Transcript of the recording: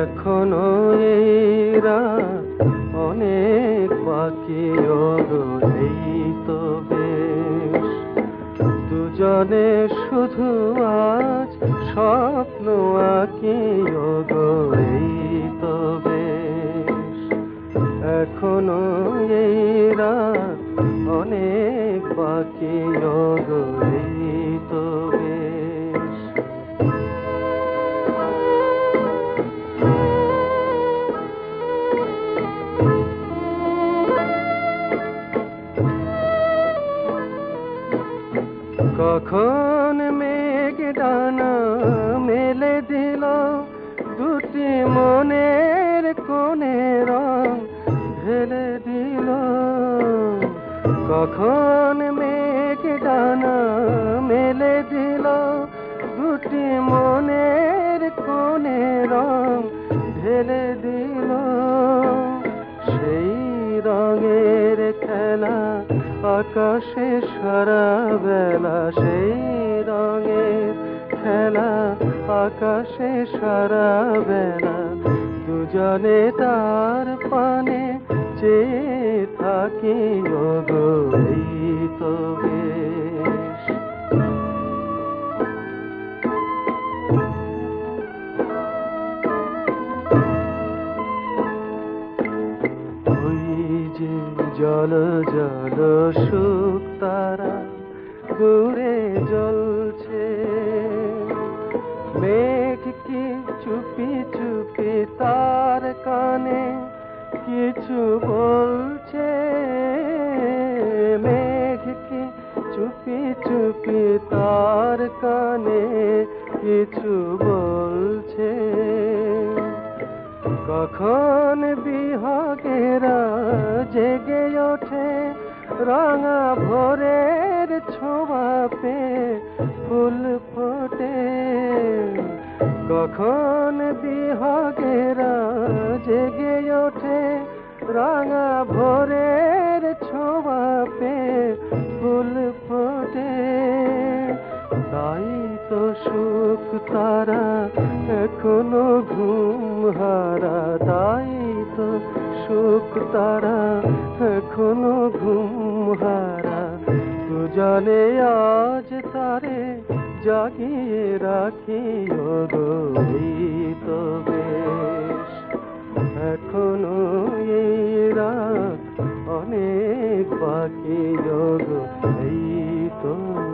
এখনো এই রাত অনেক বাকি, ওগো এই তো বেশ। দুজনে শুধু আজ স্বপ্ন আঁকি, ওগো এই তো বেশ। এখনো এই রাত অনেক বাকি, ওগো এই তো বেশ। কখন মেঘ ডানা মেলে দিল, দুটি মনের কোণে রং ঢেলে দিল। কখন মেঘ ডানা মেলে দিল, দুটি মনের কোণে রং ঢেলে দিল। সেই রঙের খেলা আকাশে সারা বেলা, সেই রঙের খেলা আকাশে সারা বেলা। দুজনে তার পানে চেয়ে থাকি, ওগো এই তো বেশ। ওই যে জল জল শুকতারা দূরে জ্বলছে, মেঘ কি চুপি চুপি তার কানে কিছু বলছে। মেঘ কি চুপি চুপি তার কানে কিছু বলছে। কখন বিহগেরা জেগে ওঠে, রাঙা ভোরের ছোঁয়া পেয়ে ফুল ফোটে। কখন বিহগেরা জেগে ওঠে, রাঙা ভোরের ছোঁয়া পেয়ে ফুল ফোটে। তাই তো সুখ তারা এখনো ঘুম হারা, তাই তো সুখ তারা এখনো ঘুম হারা। দুজনে আজ তারে জাগিয়ে রাখি, ওগো এই তো বেশ। এখনো এই রাত অনেক বাকি, ওগো এই তো